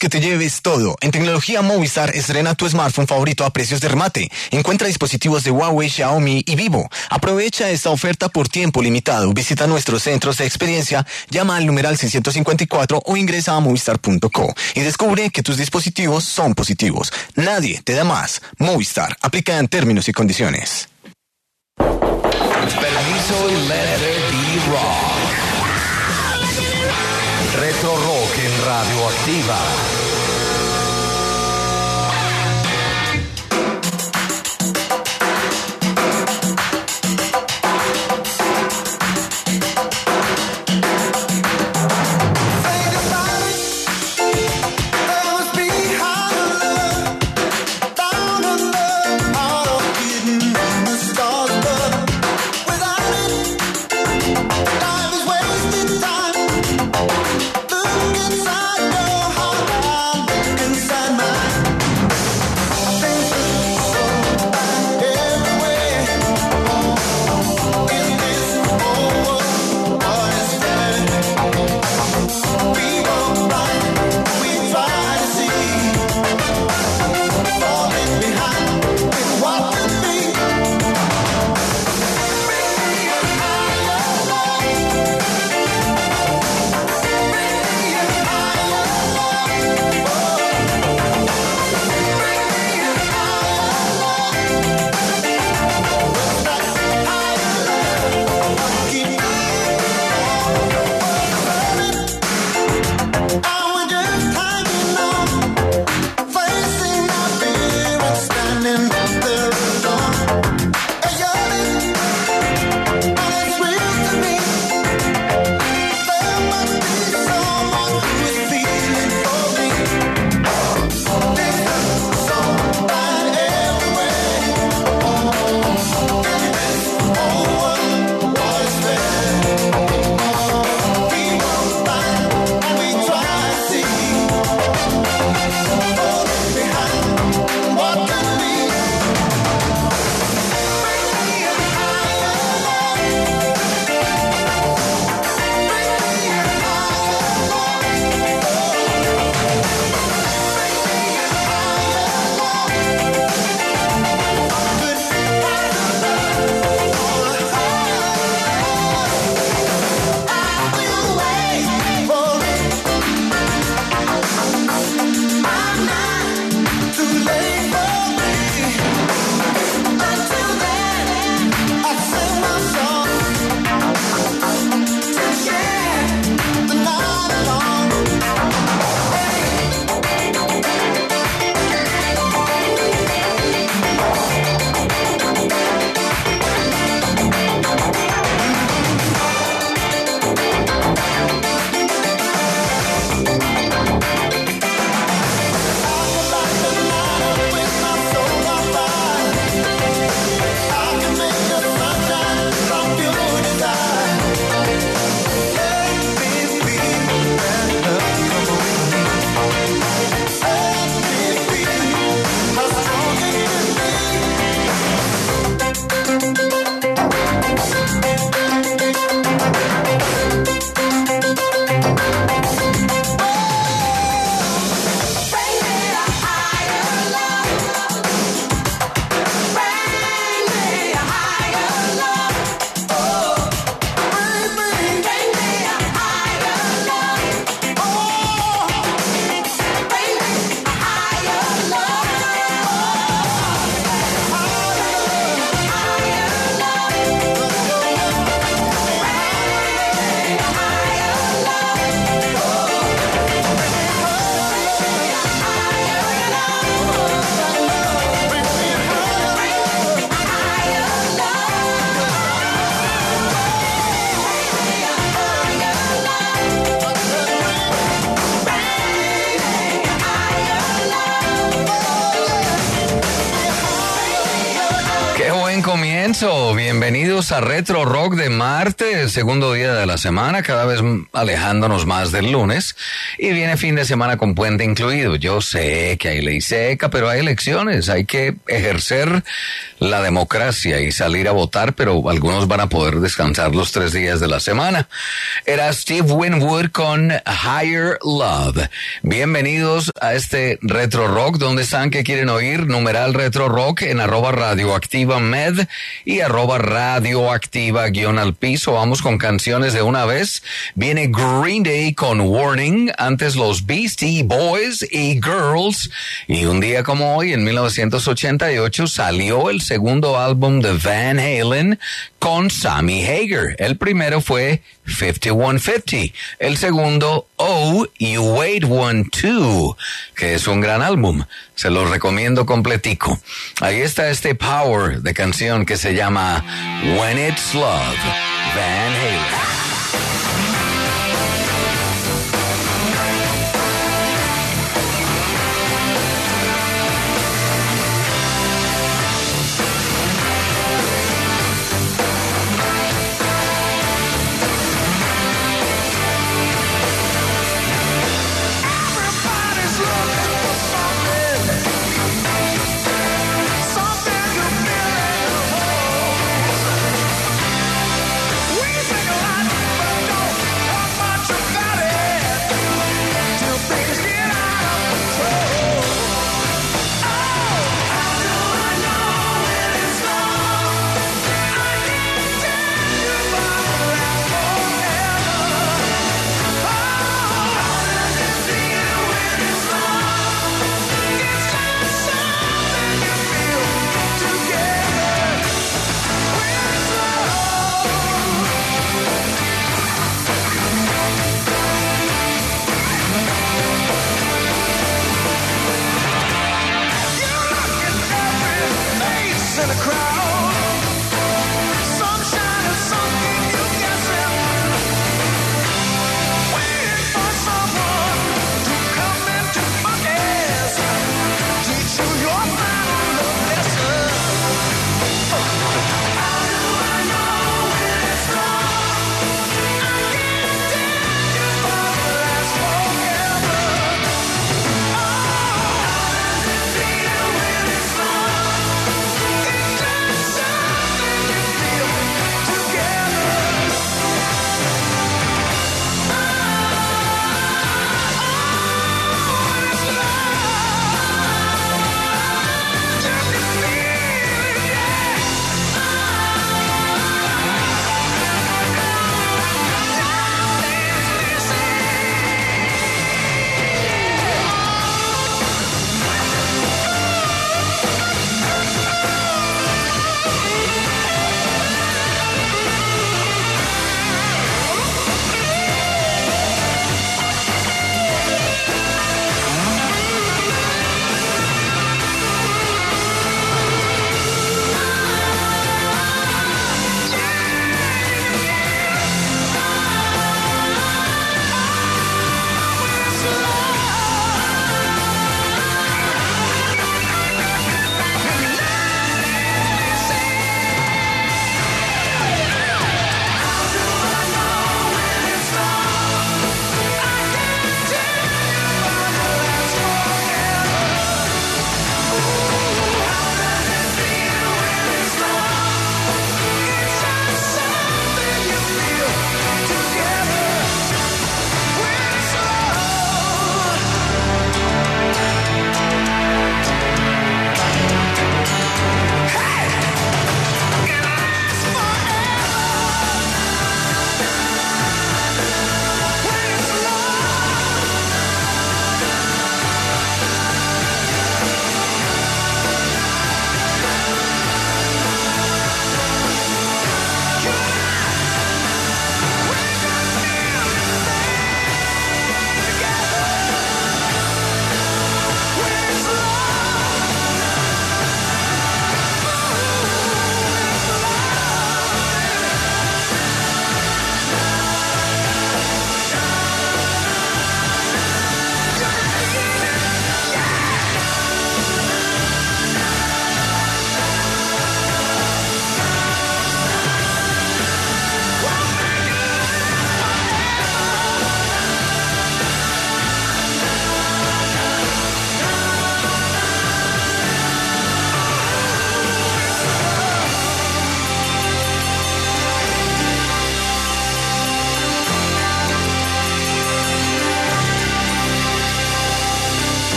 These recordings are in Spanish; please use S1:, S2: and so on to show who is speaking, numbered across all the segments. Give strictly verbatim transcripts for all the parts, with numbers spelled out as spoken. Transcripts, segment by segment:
S1: que te lleves todo. En Tecnología Movistar estrena tu smartphone favorito a precios de remate. Encuentra dispositivos de Huawei, Xiaomi y Vivo. Aprovecha esta oferta por tiempo limitado. Visita nuestros centros de experiencia, llama al numeral seiscientos cincuenta y cuatro o ingresa a movistar punto co y descubre que tus dispositivos son positivos. Nadie te da más. Movistar. Aplica en términos y condiciones.
S2: Permiso y let there be rock. Retro Rock en Radioactiva.
S3: Inside your heart Lorenzo, bienvenidos a Retro Rock de martes, segundo día de la semana, cada vez alejándonos más del lunes, y viene fin de semana con puente incluido. Yo sé que hay ley seca, pero hay elecciones, hay que ejercer la democracia y salir a votar, pero algunos van a poder descansar los tres días de la semana. Era Steve Winwood con Higher Love. Bienvenidos a este Retro Rock. ¿Dónde están? ¿Qué quieren oír? Numeral Retro Rock en arroba radioactiva med y arroba radioactiva guión al piso. Vamos con canciones de una vez. Viene Green Day con Warning, antes los Beastie Boys y Girls, y un día como hoy, en mil novecientos ochenta y ocho, salió el segundo álbum de Van Halen con Sammy Hagar. El primero fue fifty-one fifty, el segundo Oh, You Wait One Two, que es un gran álbum. Se lo recomiendo completico. Ahí está este power de canción que se llama When It's Love, Van Halen.
S4: We think a lot, but don't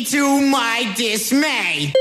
S4: see to my dismay.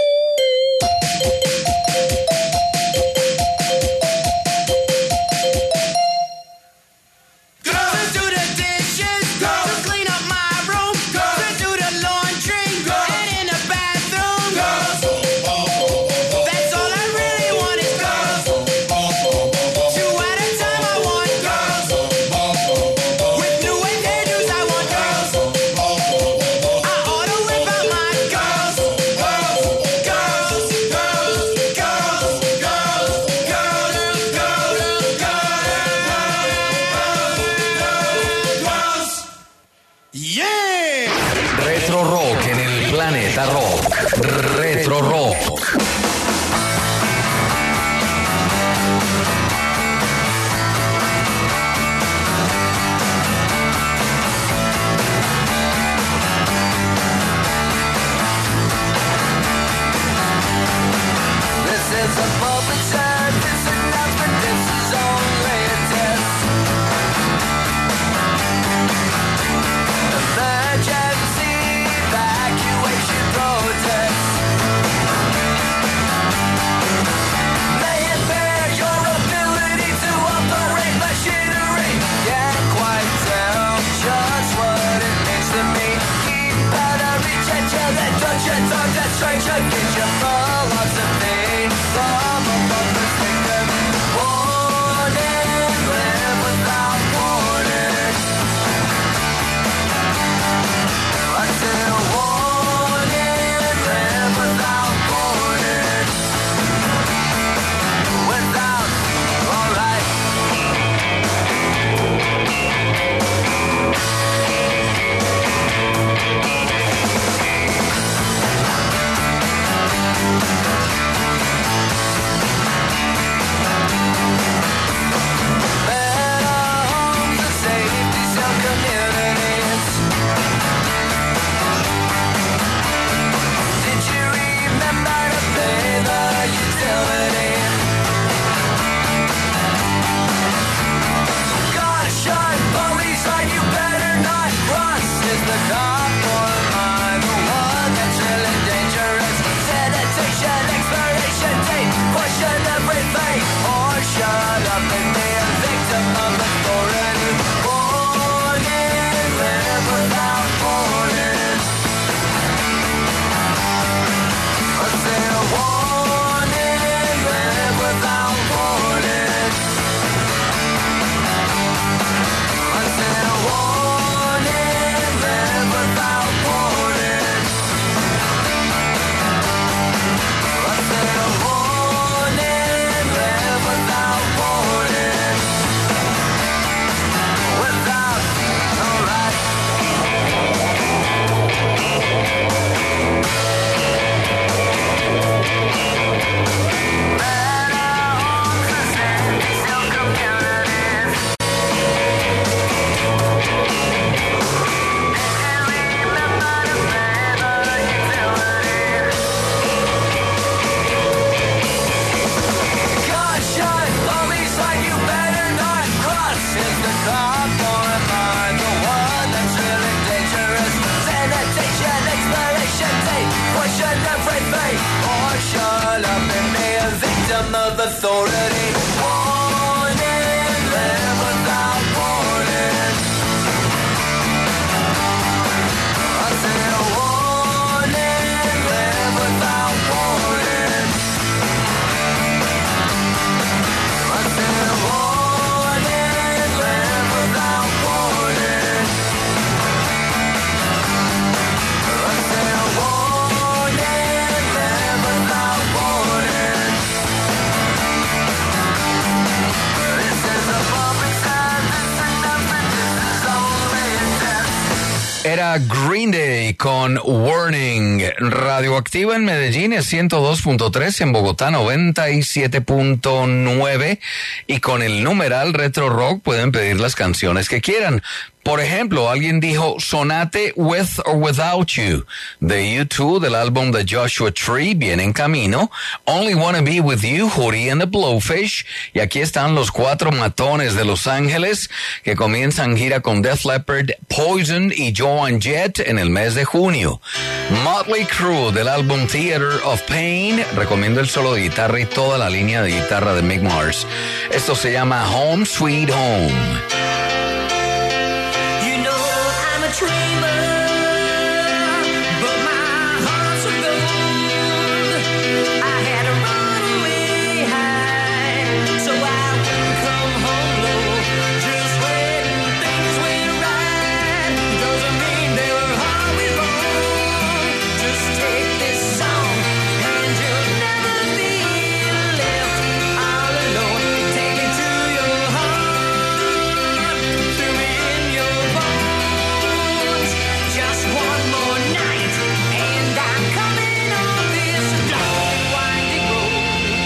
S2: Retro Rock en el Planeta Rock. Retro Rock.
S5: This is a public service announcement. This is only a test. Emergency evacuation protest. May impair your ability to operate machinery. Can't quite tell just what it means to me. Keep out of reach at your instructions on demonstration. Get your philosophy from above the victim. Warning, live without warning. Until warning, live without warning. Without, alright. Better homes and safety cell communities. Did you remember to pay the utility? Got a shot, police line, you better not cross. Is the cop or am I the one that's really dangerous? Sanitation, expiration date, question everything, or shut up and be a victim of authority. Warning, live without warning. I say warning, live without warning. I say warning, live without warning. I say warning, live without warning. Without, alright. Better homes and safety cell communities. Remember to pay the utilities. Gunshot, police line, you better not cross. Is the cop or am I the one that's really dangerous? Sanitation, expiration date, question everything, or shut up and be a victim of authority. Warning, live without warning. I say warning, live without warning. I say warning, live without warning. I say warning, live without warning. This is a public service announcement. This is only a test.
S3: Era Green Day con Warning. Radioactiva en Medellín es ciento dos punto tres, en Bogotá noventa y siete punto nueve y con el numeral Retro Rock pueden pedir las canciones que quieran. Por ejemplo, alguien dijo Sonate With or Without You de U dos del álbum de Joshua Tree, viene en camino. Only Wanna Be With You, Hootie and the Blowfish. Y aquí están los cuatro matones de Los Ángeles que comienzan gira con Def Leppard, Poison y Joan Jett en el mes de junio. Motley Crue del álbum Theater of Pain. Recomiendo el solo de guitarra y toda la línea de guitarra de Mick Mars. Esto se llama Home Sweet Home.
S5: Dreamer, but my heart's of gold. I had to run away high, so I wouldn't come home low. Just when things went right, doesn't mean they were always wrong. Just take this song, and you'll never be left all alone. Take me to your heart, through me in your bones. Just one more night, and I'm coming on this long, winding road.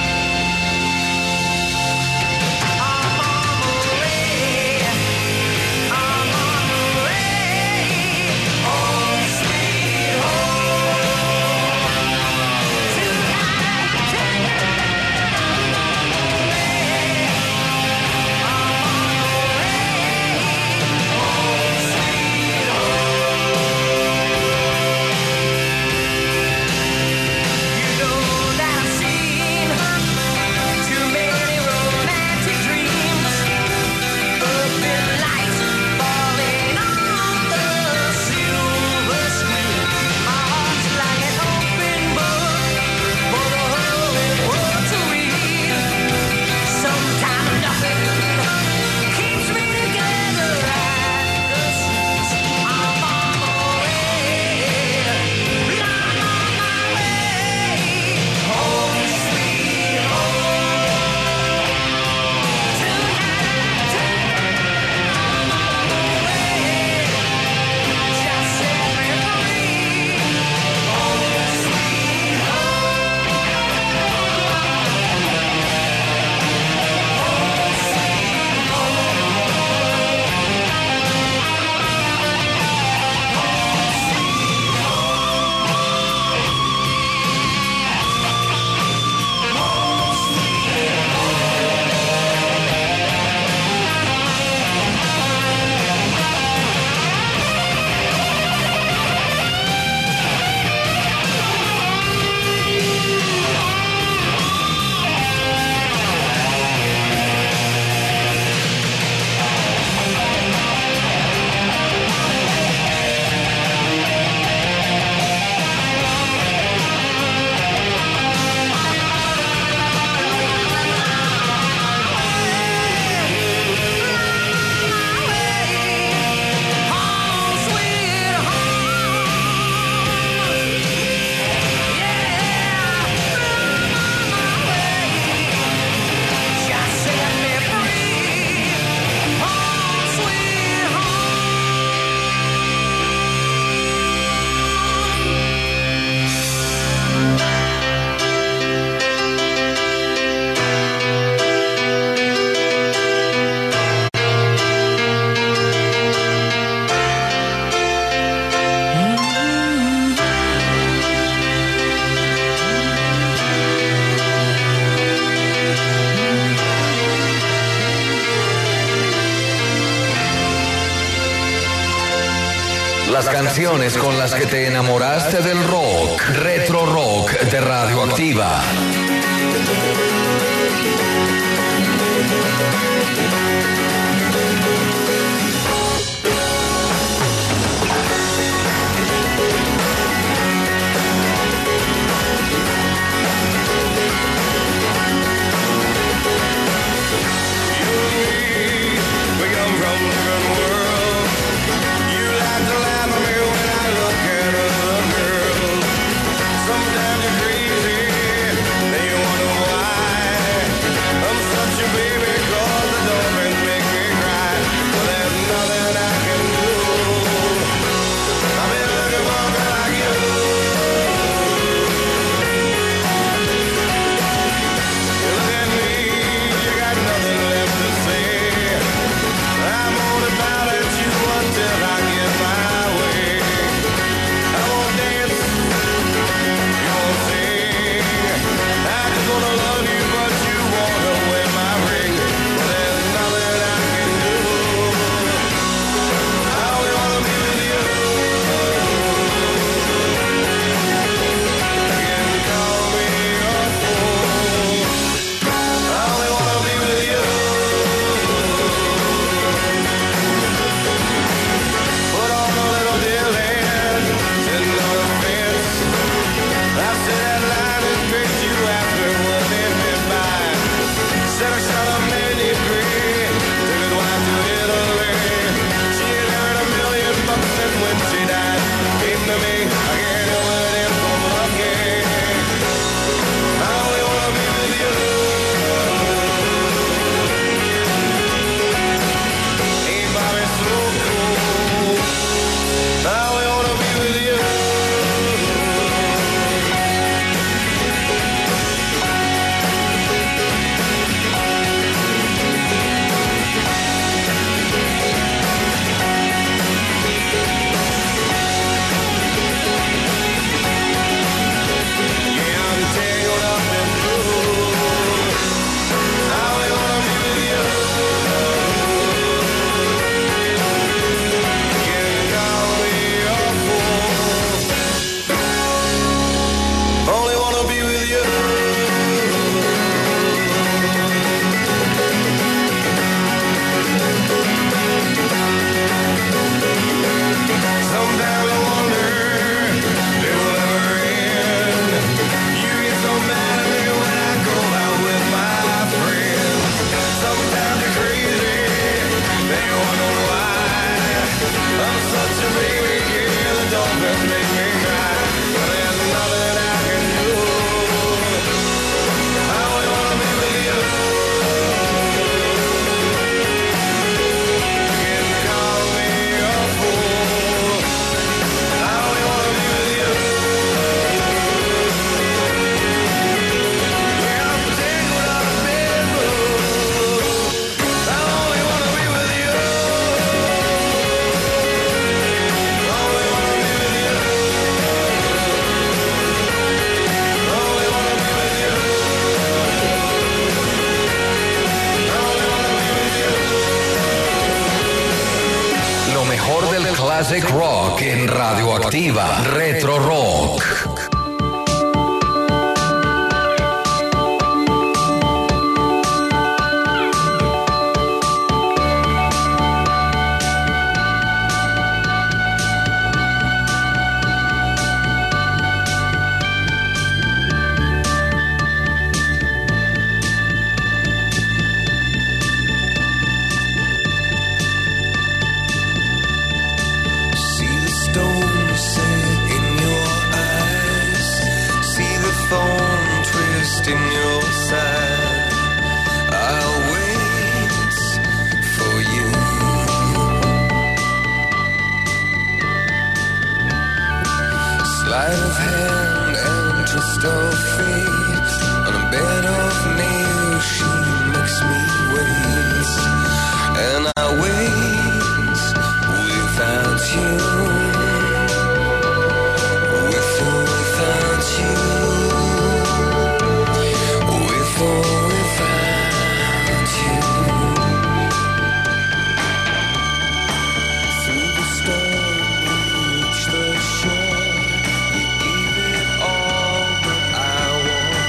S5: I'm on my way, I'm on my way, home sweet home. Tonight, tonight, I'm on my way, I'm on my way, home sweet home. You know that I've seen too many romantic dreams, open lights falling on the silver screen. My heart's like an open book for the whole world to read. Sometimes nothing keeps me together at the seams. I'm on my way, I'm on my way, home sweet home. Tonight, tonight, I'm on my way, just set me free, home sweet home.
S3: Las canciones con las que te enamoraste del rock. Retro Rock de Radioactiva.
S6: We come from different worlds. You like to laugh at me when I look at other girls. Sometimes you're crazy, then you wonder why. I'm such a baby 'cause I don't
S3: mejor del classic rock en Radioactiva. Retro Rock.
S6: In your side, I'll wait for you. Sleight of hand and twist of fate. On a bed of nails, she makes me wait, and I wait without you, with or without you. I want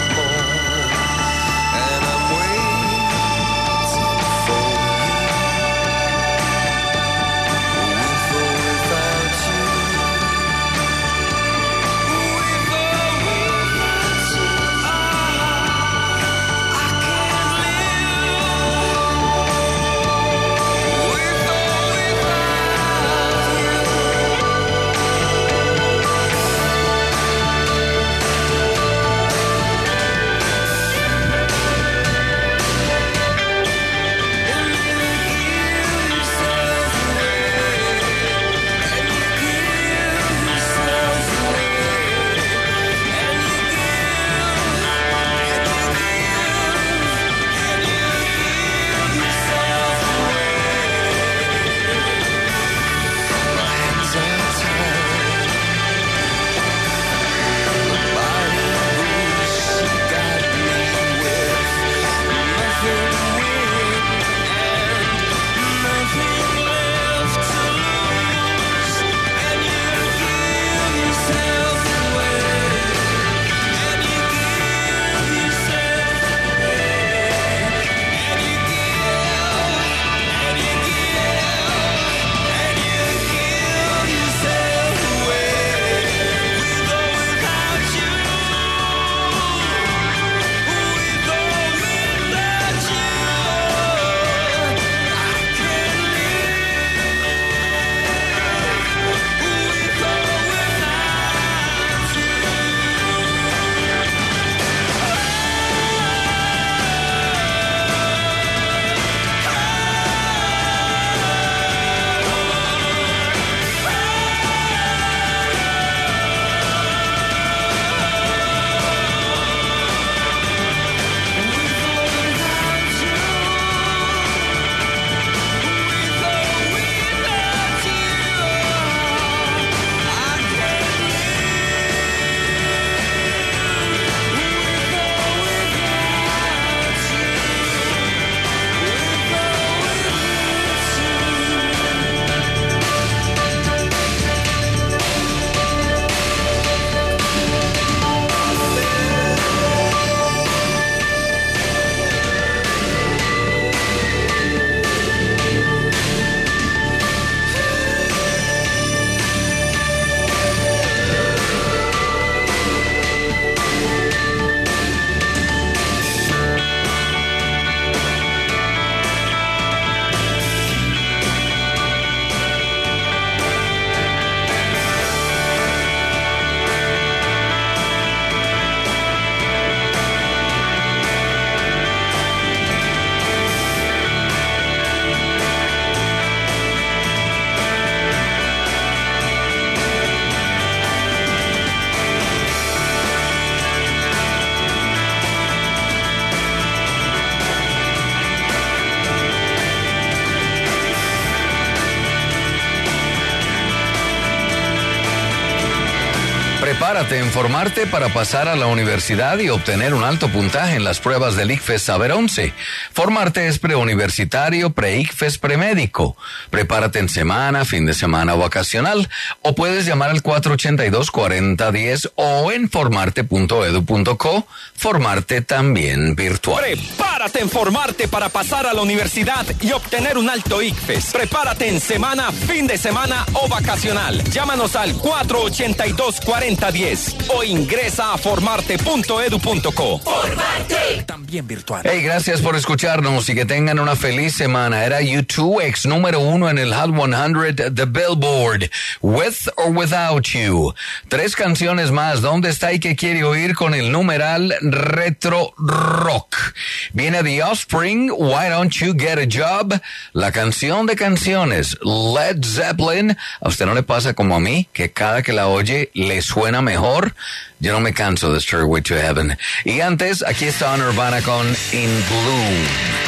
S3: Prepárate en formarte para pasar a la universidad y obtener un alto puntaje en las pruebas del ICFES Saber once. Formarte es preuniversitario, pre-ICFES, premédico. Prepárate en semana, fin de semana o vacacional. O puedes llamar al cuatro ochenta y dos, cuarenta diez o en formarte punto edu punto co. Formarte también virtual.
S7: Prepárate en formarte para pasar a la universidad y obtener un alto ICFES. Prepárate en semana, fin de semana o vacacional. Llámanos al cuatro ochenta y dos, cuarenta diez o ingresa a formarte punto edu punto co.
S4: Formarte.
S7: También virtual.
S3: Hey, gracias por escucharnos y que tengan una feliz semana. Era U dos, ex número uno en el Hot cien de Billboard. With or Without You. Tres canciones más. ¿Dónde está y qué quiere oír con el numeral retro rock? Viene The Offspring, Why Don't You Get a Job? La canción de canciones, Led Zeppelin. ¿A usted no le pasa como a mí, que cada que la oye le suena mejor? Yo no me canso de Stairway to Heaven. Y antes, aquí está Nirvana con In Bloom.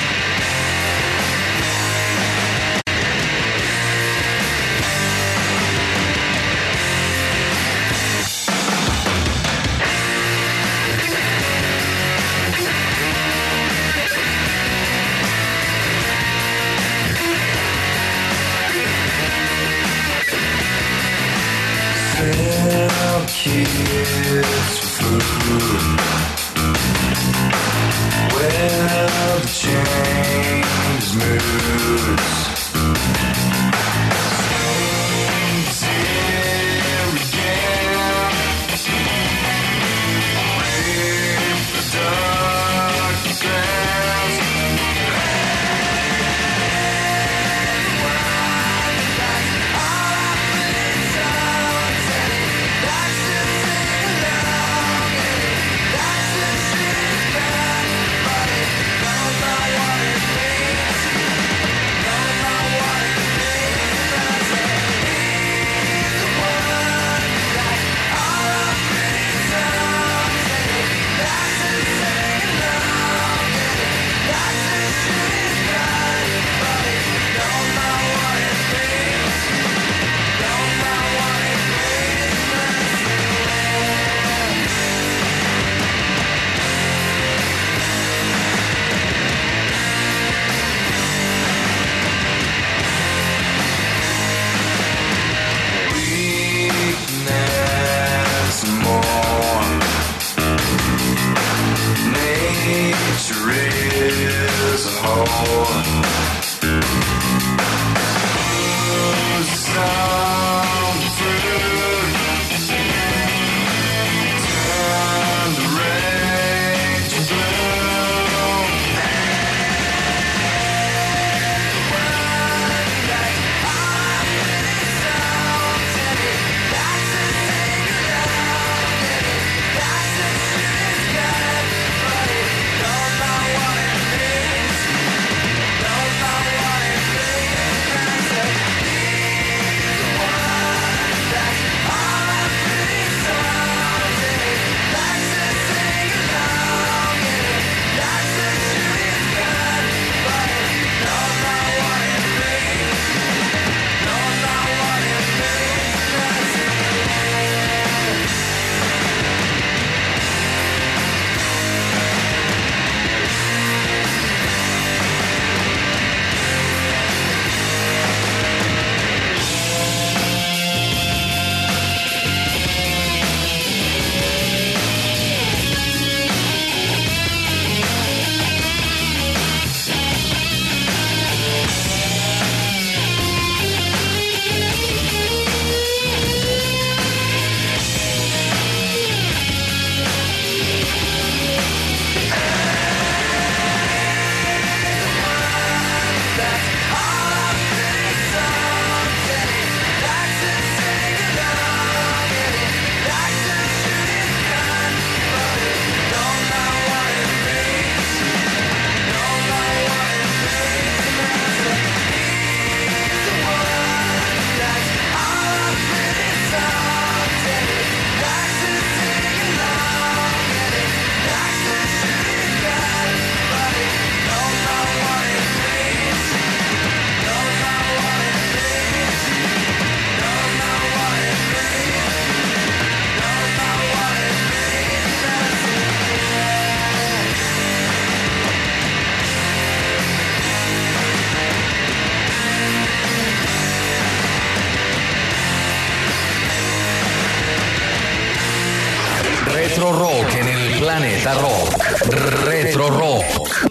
S6: Kids for food. Well, the change moods. Seems here again. Wait for dark grounds.
S5: Don't know
S2: Retro Rock en el Planeta Rock. Retro Rock.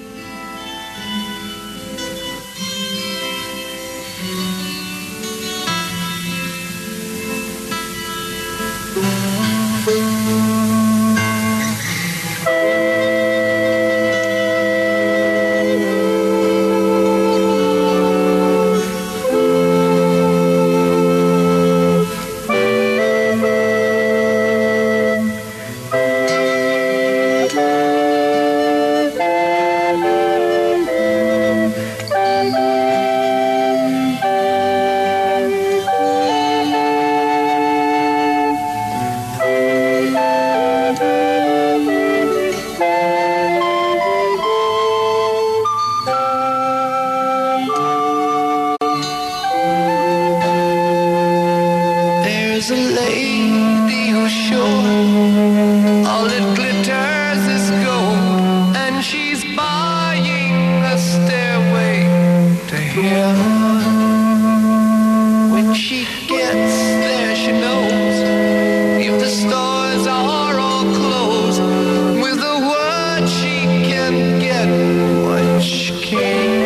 S6: There's a lady who's sure all that glitters is gold, and she's buying a stairway to heaven. When she gets there, she knows if the stores are all closed, with a word she can get what she can.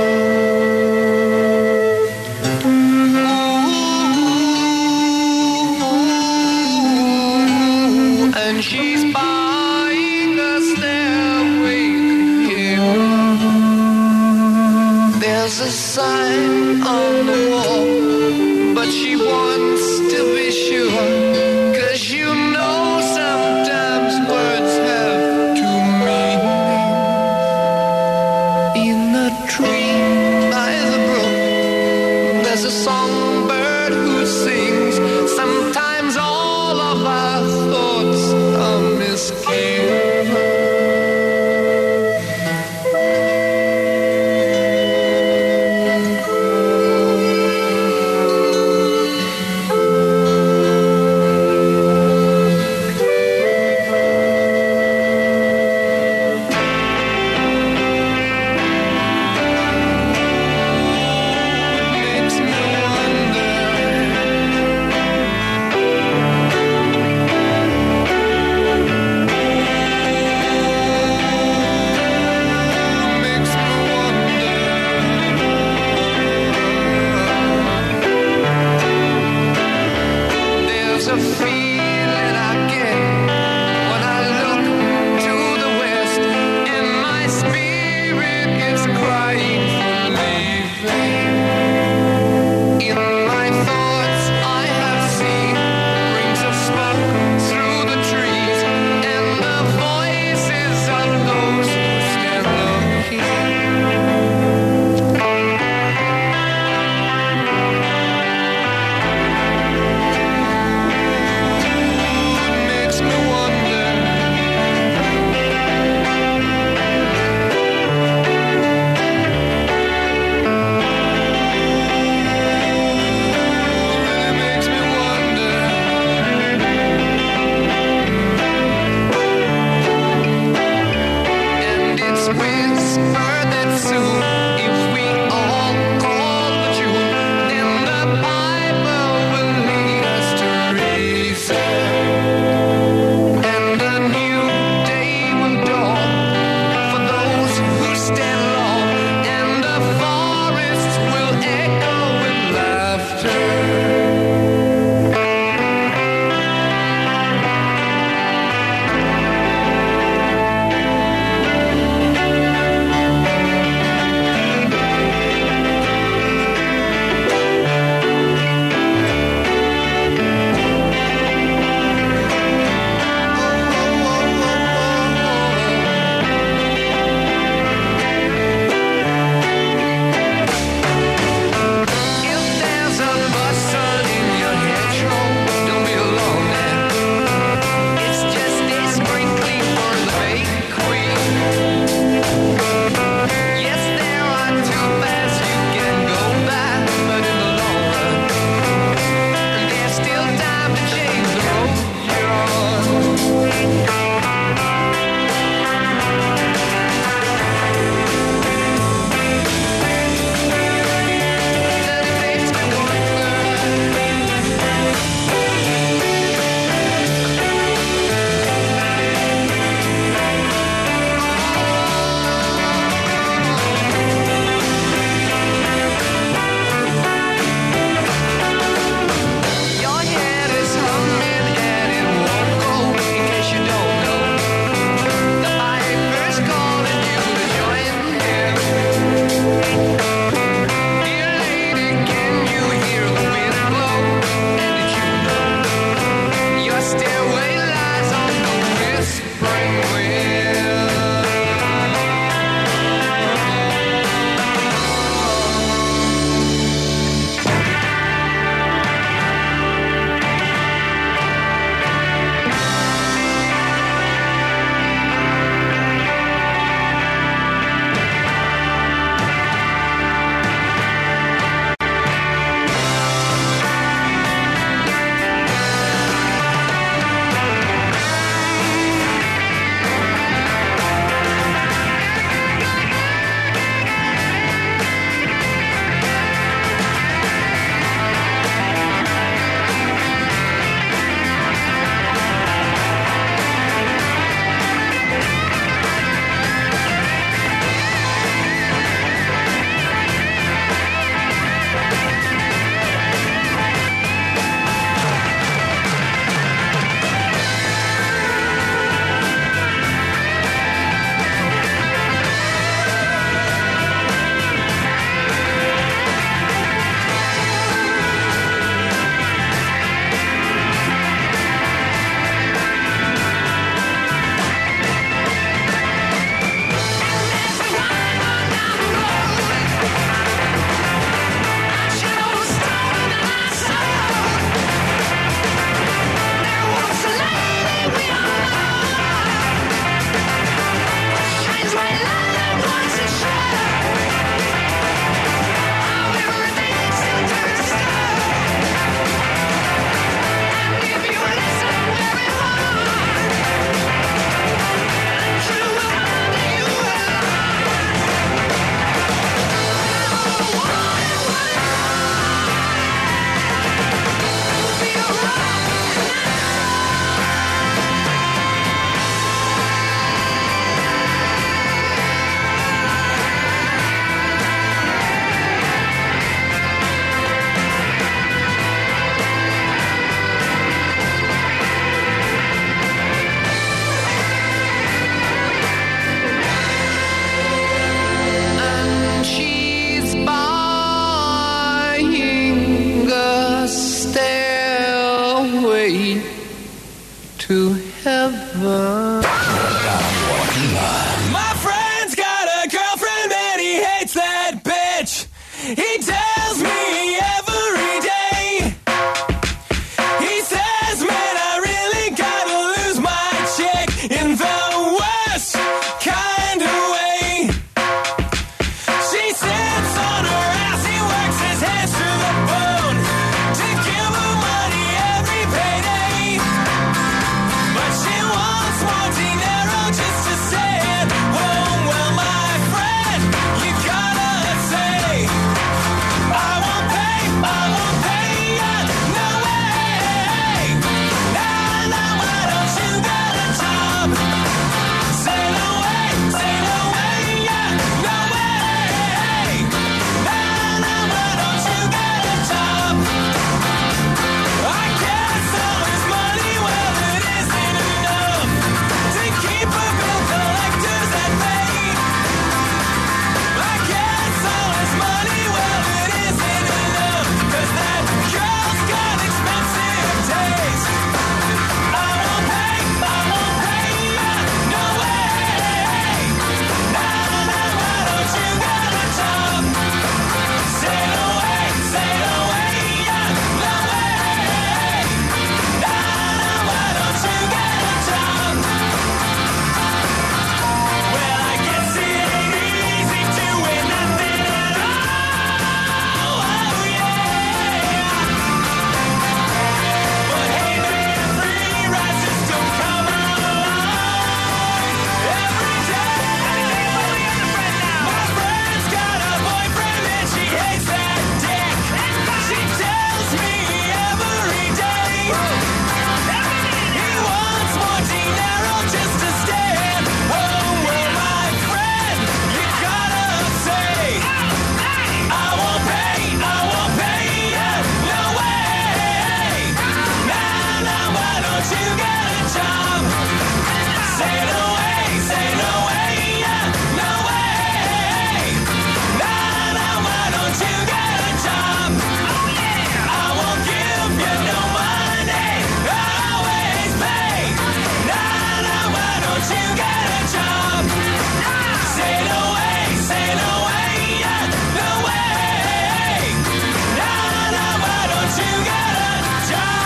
S6: And she's buying a stairway to heaven. There's a sign on the wall, but she wants to be sure, 'cause you know sometimes words have two meanings. In a tree by the brook, there's a songbird who sings. Sometimes all of our thoughts are misgiven.
S7: My friend's got a girlfriend and he hates that bitch. He tells me every day. He says, man, I really gotta lose my chick in the worst kind of way. She sits on her ass, he works his hands to the bone to give her money every payday. But she wants more dinero just to stay at home. Well, my friend, you gotta say, I won't pay, I won't pay ya, no way. Nah, nah, why don't you get a job? Say no way, say no way, yeah, no way. Nah, nah, why don't you get a job? I guess all his money, well, it isn't enough to keep a bill collectors at bay. I guess all his money, well, it isn't enough, 'cause that girl's got expensive taste. I won't pay, I won't pay ya, no way. Nah, nah, why don't you get a job? Say no way, say no way, yeah, no way. Nah, nah, why don't you get a job? Well, I guess it ain't easy doing nothing at all. Oh, yeah. But hey, man, free rides just don't come along every day. My friend's got a boyfriend and she hates that dick. She tells me every day. He wants more dinero just to stay at home. Well, my friend, you gotta say, I won't pay, I won't pay ya, no way. Nah, nah, why don't you get a job? Say no way, say no way, yeah, no way. Nah, nah, why don't you get a job? I won't give you no money, I'll always pay. Nah, nah, why don't you get a job? Say no way, say no way, yeah, no way. Nah, nah, why don't you get a job?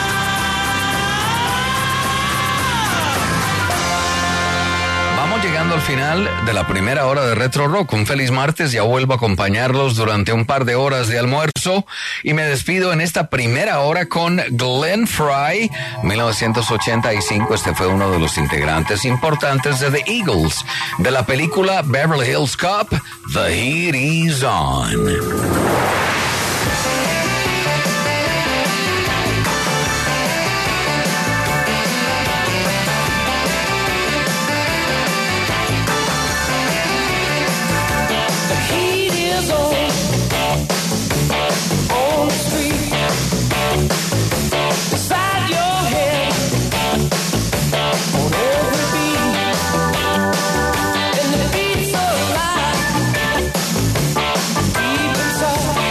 S3: Vamos llegando al final de la primera hora de Retro Rock. Un feliz martes. Ya vuelvo a acompañarlos durante un par de horas de almuerzo y me despido en esta primera hora con Glenn Frey. mil novecientos ochenta y cinco, este fue uno de los integrantes importantes de The Eagles, de la película Beverly Hills Cop, The Heat Is On.
S5: The heat is on, on the street, beside your head, on every beat, and the beat's alive, deep inside.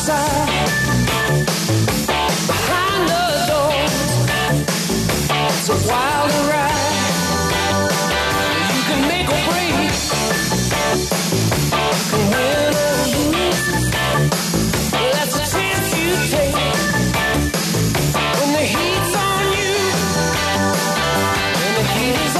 S5: outside, behind the doors. It's a wild ride. You can make or break. You can win or lose. That's a chance you take. When the heat's on you, and the heat is on.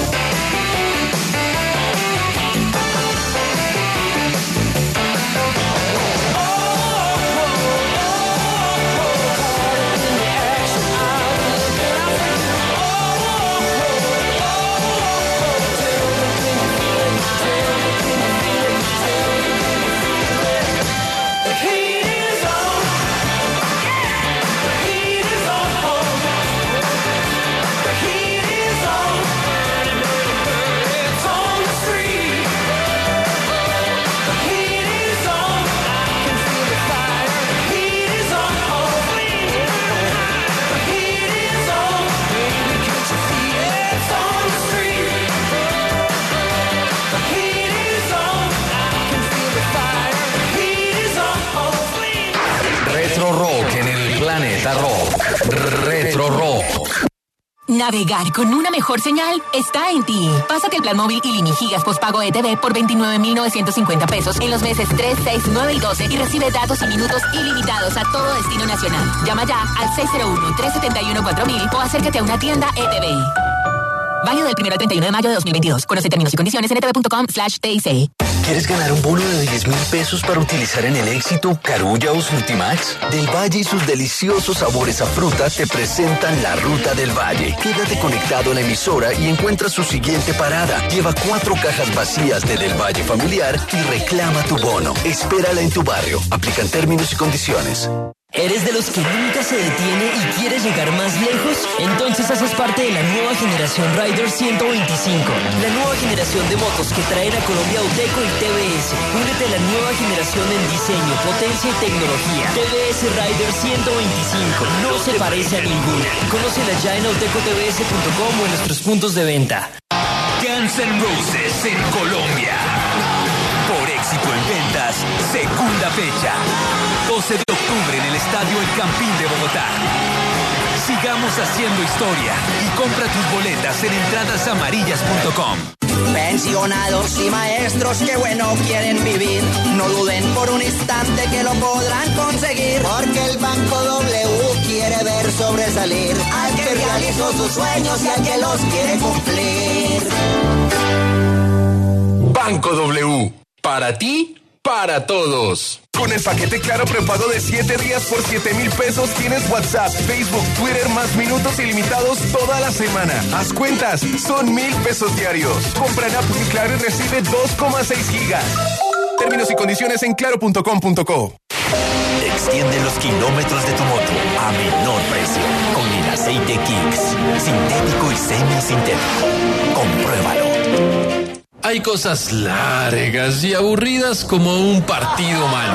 S2: Retro Rock en el Planeta Rock. Retro Rock.
S8: Navegar con una mejor señal está en ti. Pásate el plan móvil ilimi gigas postpago E T V por veintinueve mil novecientos cincuenta pesos en los meses tres, seis, nueve y doce y recibe datos y minutos ilimitados a todo destino nacional. Llama ya al seis cero uno, tres siete uno, cuatro mil o acércate a una tienda E T V. Válido del primero al treinta y uno de mayo de dos mil veintidós. Conoce términos y condiciones en e t v punto com slash T I C.
S9: ¿Quieres ganar un bono de diez mil pesos para utilizar en el Éxito, Carulla o Surtimax? Del Valle y sus deliciosos sabores a fruta te presentan la Ruta del Valle. Quédate conectado a la emisora y encuentra su siguiente parada. Lleva cuatro cajas vacías de Del Valle Familiar y reclama tu bono. Espérala en tu barrio. Aplican términos y condiciones.
S10: ¿Eres de los que nunca se detiene y quieres llegar más lejos? Entonces haces parte de la nueva generación Rider ciento veinticinco. La nueva generación de motos que traen a Colombia Auteco y T V S. Únete a la nueva generación en diseño, potencia y tecnología. T V S Rider ciento veinticinco. No se parece a ninguna. Conócela ya en auteco t v s punto com o en nuestros puntos de venta.
S11: Guns N' Roses en Colombia. Por éxito en ventas, segunda fecha. doce de octubre en el Estadio El Campín de Bogotá. Sigamos haciendo historia y compra tus boletas en entradas amarillas punto com.
S12: Pensionados y maestros que bueno quieren vivir, no duden por un instante que lo podrán conseguir. Porque el Banco W quiere ver sobresalir al que realizó sus sueños y al que los quiere cumplir.
S13: Banco W. Para ti, para todos. Con el paquete Claro prepago de siete días por siete mil pesos tienes WhatsApp, Facebook, Twitter más minutos ilimitados toda la semana. Haz cuentas, son mil pesos diarios. Compra en App Mi Claro y recibe dos coma seis gigas. Términos y condiciones en claro punto com punto co.
S14: Extiende los kilómetros de tu moto a menor precio con el aceite Kicks. Sintético y semi-sintético. Compruébalo.
S15: Hay cosas largas y aburridas como un partido malo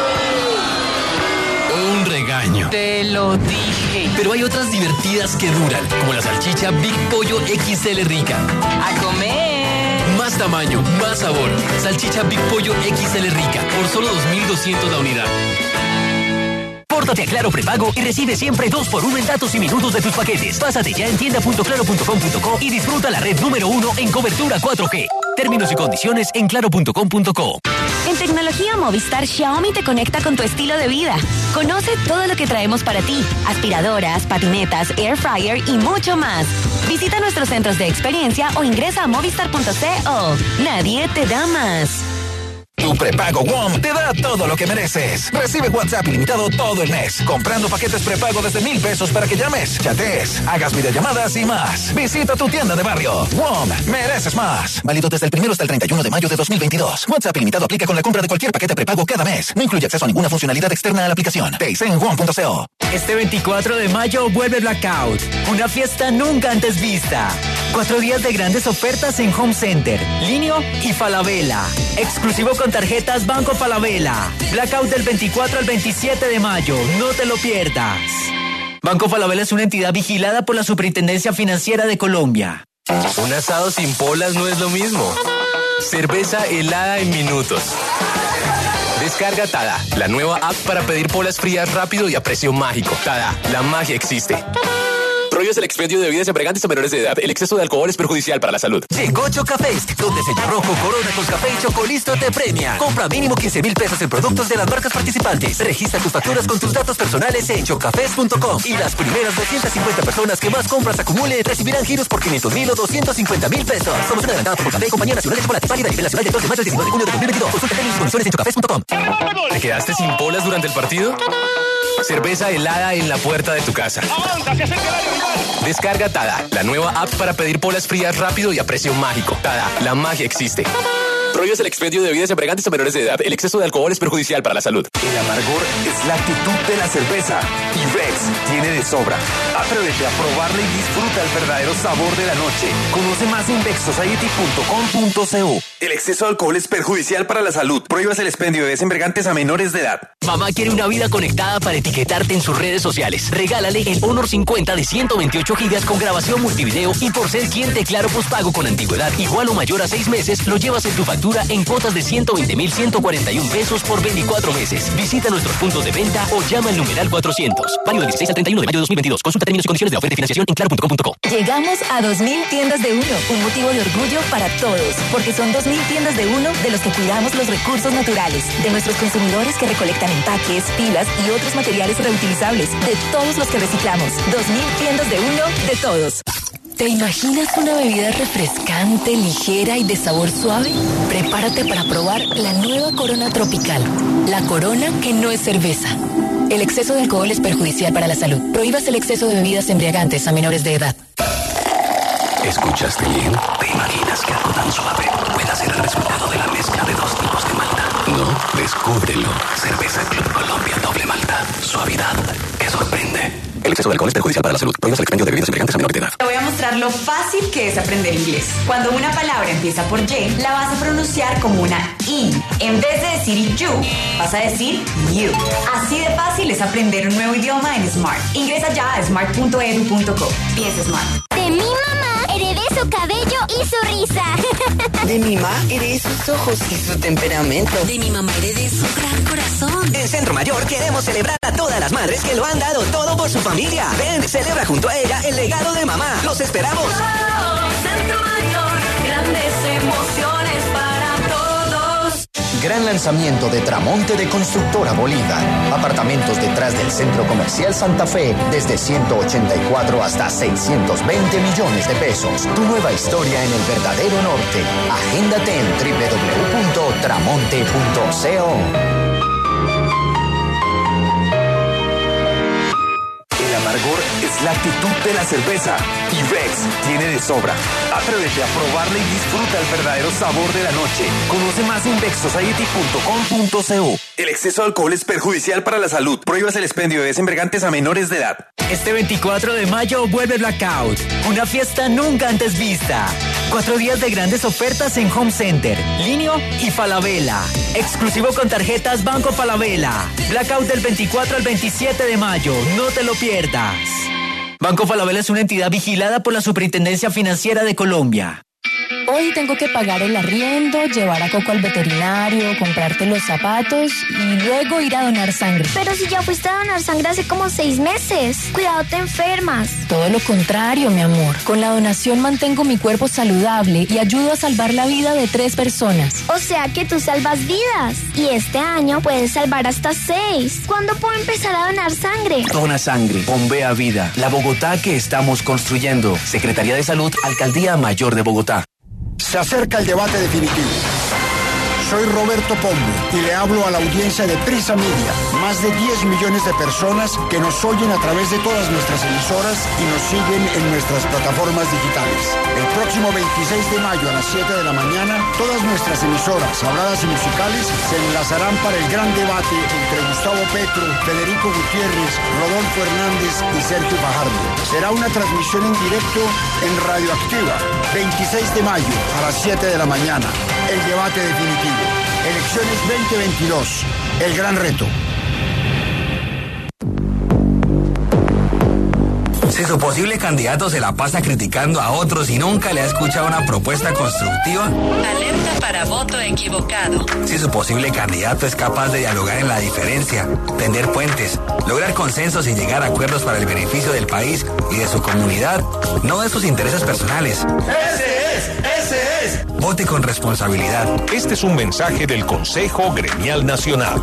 S15: o un regaño.
S10: Te lo dije.
S15: Pero hay otras divertidas que duran, como la salchicha Big Pollo X L Rica.
S10: ¡A comer!
S15: Más tamaño, más sabor. Salchicha Big Pollo X L Rica, por solo dos mil doscientos la unidad.
S16: Pórtate a Claro Prepago y recibe siempre dos por uno en datos y minutos de tus paquetes. Pásate ya en tienda punto claro punto com punto co y disfruta la red número uno en cobertura cuatro G. Términos y condiciones en claro punto com punto co.
S17: En tecnología Movistar, Xiaomi te conecta con tu estilo de vida. Conoce todo lo que traemos para ti. Aspiradoras, patinetas, air fryer y mucho más. Visita nuestros centros de experiencia o ingresa a movistar punto co. Nadie te da más.
S1: Tu prepago WOM te da todo lo que mereces. Recibe WhatsApp ilimitado todo el mes, comprando paquetes prepago desde mil pesos para que llames, chatees, hagas videollamadas y más. Visita tu tienda de barrio. WOM, mereces más. Válido desde el primero hasta el treinta y uno de mayo de dos mil veintidós. WhatsApp ilimitado aplica con la compra de cualquier paquete prepago cada mes. No incluye acceso a ninguna funcionalidad externa a la aplicación. Te dice en WOM punto co.
S18: Este veinticuatro de mayo vuelve Blackout, una fiesta nunca antes vista. Cuatro días de grandes ofertas en Home Center, Linio y Falabella. Exclusivo con tarjetas Banco Falabella. Blackout del veinticuatro al veintisiete de mayo. No te lo pierdas. Banco Falabella es una entidad vigilada por la Superintendencia Financiera de Colombia.
S19: Un asado sin polas no es lo mismo. Cerveza helada en minutos.
S11: Descarga Tada, la nueva app para pedir polas frías rápido y a precio mágico. Tada, la magia existe. Prohíbes el expendio de bebidas embriagantes a menores de edad. El exceso de alcohol es perjudicial para la salud.
S16: Llegó Chocafest, donde Sello Rojo, Corona, Colcafé y Chocolisto te premia. Compra mínimo quince mil pesos en productos de las marcas participantes. Registra tus facturas con tus datos personales en chocafest punto com. Y las primeras doscientas cincuenta personas que más compras acumulen recibirán giros por quinientos mil o doscientos cincuenta mil pesos. Somos una adelantada por Colcafé, Compañía Nacional de Chocolate, válida a nivel nacional del dos de mayo al diecinueve de junio de dos mil veintidós. Consulta términos y condiciones en chocafest punto com.
S11: ¿Te quedaste sin polas durante el partido? Cerveza helada en la puerta de tu casa. Descarga Tada, la nueva app para pedir polas frías rápido y a precio mágico. Tada, la magia existe. Prohíbes el expendio de bebidas embriagantes a menores de edad. El exceso de alcohol es perjudicial para la salud.
S19: El amargor es la actitud de la cerveza y Rex tiene de sobra. Atrévete a probarla y disfruta el verdadero sabor de la noche. Conoce más en vex society punto com punto co. El exceso de alcohol es perjudicial para la salud. Prohíbas el expendio de bebidas embriagantes a menores de edad.
S16: Mamá quiere una vida conectada para etiquetarte en sus redes sociales. Regálale el Honor cincuenta de ciento veintiocho gigas con grabación multivideo y por ser cliente Claro postpago con antigüedad igual o mayor a seis meses, lo llevas en tu factura en cuotas de ciento veinte mil ciento cuarenta y un pesos por veinticuatro meses. Visita nuestros puntos de venta o llama al numeral cuatrocientos. Válido del dieciséis al treinta y uno de mayo de dos mil veintidós. Consulta términos y condiciones de la oferta y financiación en claro punto com punto co.
S17: Llegamos a dos mil tiendas de uno, un motivo de orgullo para todos, porque son dos mil tiendas de uno de los que cuidamos los recursos naturales, de nuestros consumidores que recolectan empaques, pilas y otros materiales reutilizables, de todos los que reciclamos. dos mil tiendas de uno de todos. ¿Te imaginas una bebida refrescante, ligera y de sabor suave? Prepárate para probar la nueva Corona Tropical. La Corona que no es cerveza. El exceso de alcohol es perjudicial para la salud. Prohíbas el exceso de bebidas embriagantes a menores de edad.
S14: ¿Escuchaste bien? ¿Te imaginas que algo tan suave pueda ser el resultado de la mezcla de dos tipos de malta? No, descúbrelo. Cerveza Club Colombia Doble Malta. Suavidad que sorprende. El exceso de alcohol es perjudicial para la salud. Prohíbas el expendio de bebidas embriagantes a menores de edad.
S20: Te voy a mostrar lo fácil que es aprender inglés. Cuando una palabra empieza por Y, la vas a pronunciar como una I. En vez de decir you, vas a decir you. Así de fácil es aprender un nuevo idioma en Smart. Ingresa ya a smart punto edu punto co. Piensa Smart.
S21: De mi mamá heredé su cabello y su risa.
S22: De mi mamá heredé sus ojos y su temperamento.
S21: De mi mamá heredé su gran corazón.
S16: En Centro Mayor queremos celebrar a todas las madres que lo han dado todo por su familia. Ven, celebra junto a ella el legado de mamá. ¡Los esperamos!
S21: Oh, Centro Mayor, grandes emociones para todos.
S23: Gran lanzamiento de Tramonte de Constructora Bolívar. Apartamentos detrás del Centro Comercial Santa Fe desde ciento ochenta y cuatro hasta seiscientos veinte millones de pesos. Tu nueva historia en el verdadero norte. Agéndate en doble u doble u doble u punto tramonte punto co.
S19: El amargor es la actitud de la cerveza y Rex tiene de sobra. Atrévete a probarla y disfruta el verdadero sabor de la noche. Conoce más en vex society punto com punto co. El exceso de alcohol es perjudicial para la salud. Prohíbas el expendio de bebidas embriagantes a menores de edad.
S18: Este veinticuatro de mayo vuelve Blackout, una fiesta nunca antes vista. Cuatro días de grandes ofertas en Home Center, Linio y Falabella. Exclusivo con tarjetas Banco Falabella. Blackout del veinticuatro al veintisiete de mayo, no te lo pierdas. Banco Falabella es una entidad vigilada por la Superintendencia Financiera de Colombia.
S17: Hoy tengo que pagar el arriendo, llevar a Coco al veterinario, comprarte los zapatos y luego ir a donar sangre.
S21: Pero si ya fuiste a donar sangre hace como seis meses. Cuidado, te enfermas.
S17: Todo lo contrario, mi amor. Con la donación mantengo mi cuerpo saludable y ayudo a salvar la vida de tres personas.
S21: O sea que tú salvas vidas. Y este año puedes salvar hasta seis. ¿Cuándo puedo empezar a donar sangre?
S24: Dona sangre, bombea vida. La Bogotá que estamos construyendo. Secretaría de Salud, Alcaldía Mayor de Bogotá.
S25: Se acerca el debate definitivo. Soy Roberto Pombo y le hablo a la audiencia de Prisa Media, más de diez millones de personas que nos oyen a través de todas nuestras emisoras y nos siguen en nuestras plataformas digitales. El próximo veintiséis de mayo a las siete de la mañana, todas nuestras emisoras, habladas y musicales, se enlazarán para el gran debate entre Gustavo Petro, Federico Gutiérrez, Rodolfo Hernández y Sergio Fajardo. Será una transmisión en directo en Radioactiva, veintiséis de mayo a las siete de la mañana. El debate definitivo. Elecciones veinte veintidós. El gran reto.
S3: Si su posible candidato se la pasa criticando a otros y nunca le ha escuchado una propuesta constructiva.
S4: Alerta para voto equivocado.
S3: Si su posible candidato es capaz de dialogar en la diferencia, tender puentes, lograr consensos y llegar a acuerdos para el beneficio del país y de su comunidad, no de sus intereses personales.
S13: ¡Ese es! ¡Ese es!
S3: Vote con responsabilidad.
S5: Este es un mensaje del Consejo Gremial Nacional.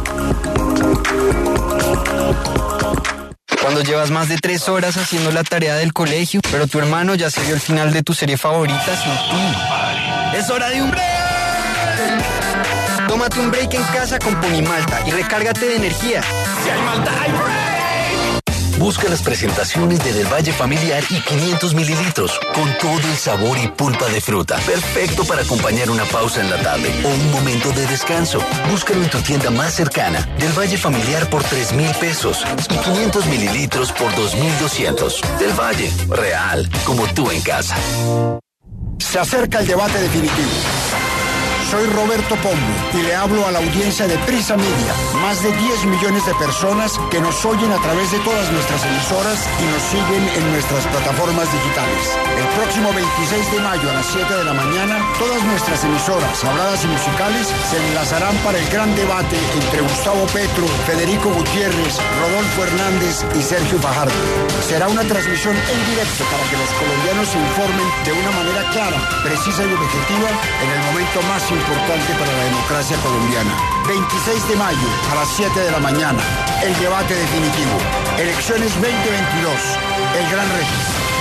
S6: Cuando llevas más de tres horas haciendo la tarea del colegio, pero tu hermano ya se vio el final de tu serie favorita sin ti. ¡Es hora de un break! Tómate un break en casa con Ponimalta y recárgate de energía.
S13: ¡Si hay malta, hay break!
S9: Busca las presentaciones de Del Valle Familiar y quinientos mililitros, con todo el sabor y pulpa de fruta. Perfecto para acompañar una pausa en la tarde o un momento de descanso. Búscalo en tu tienda más cercana. Del Valle Familiar por tres mil pesos y quinientos mililitros por dos mil doscientos. Del Valle, real, como tú en casa.
S25: Se acerca el debate definitivo. Soy Roberto Pombo y le hablo a la audiencia de Prisa Media, más de diez millones de personas que nos oyen a través de todas nuestras emisoras y nos siguen en nuestras plataformas digitales. El próximo veintiséis de mayo a las siete de la mañana, todas nuestras emisoras, habladas y musicales, se enlazarán para el gran debate entre Gustavo Petro, Federico Gutiérrez, Rodolfo Hernández y Sergio Fajardo. Será una transmisión en directo para que los colombianos se informen de una manera clara, precisa y objetiva en el momento más importante importante para la democracia colombiana. veintiséis de mayo a las siete de la mañana. El debate definitivo. Elecciones veinte veintidós. El gran reto.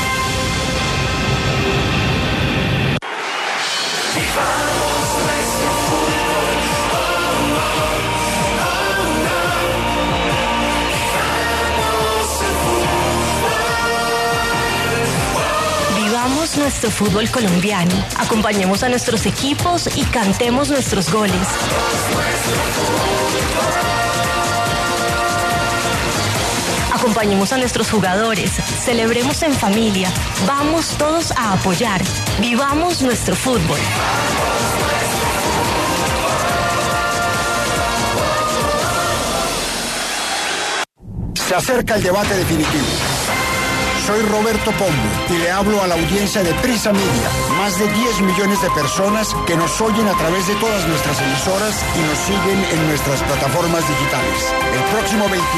S7: Vivamos nuestro fútbol colombiano, acompañemos a nuestros equipos y cantemos nuestros goles. Acompañemos a nuestros jugadores, celebremos en familia, vamos todos a apoyar, vivamos nuestro fútbol.
S25: Se acerca el debate definitivo. Soy Roberto Pombo y le hablo a la audiencia de Prisa Media, más de diez millones de personas que nos oyen a través de todas nuestras emisoras y nos siguen en nuestras plataformas digitales. El próximo veintiséis